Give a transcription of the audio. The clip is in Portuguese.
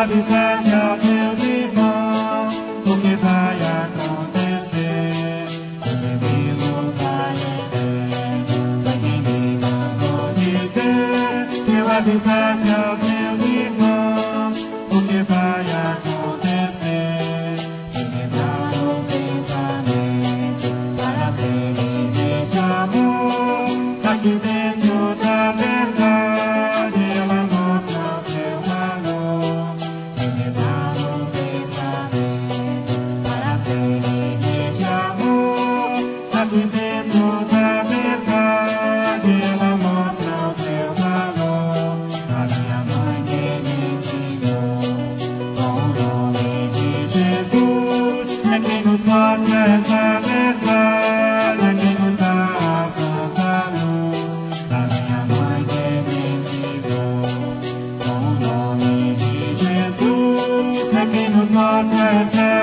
avisaste aos teus irmãos o que vai acontecer. O inimigo vai em pé, foi quem me mandou dizer. Eu avisaste aos teus irmãos o que vai acontecer. Lembrar o pensamento para serem este amor. Aqui dentro da verdade ela mostra o seu valor. Lembrar o pensamento para serem este amor. Aqui dentro da verdade ela mostra o seu valor. A minha mãe que me ensinou com o nome de Jesus é quem nos mostra essa verdade, é quem nos dá a santa luz. A minha mãe que me ensinou com o nome de Jesus é quem nos mostra essa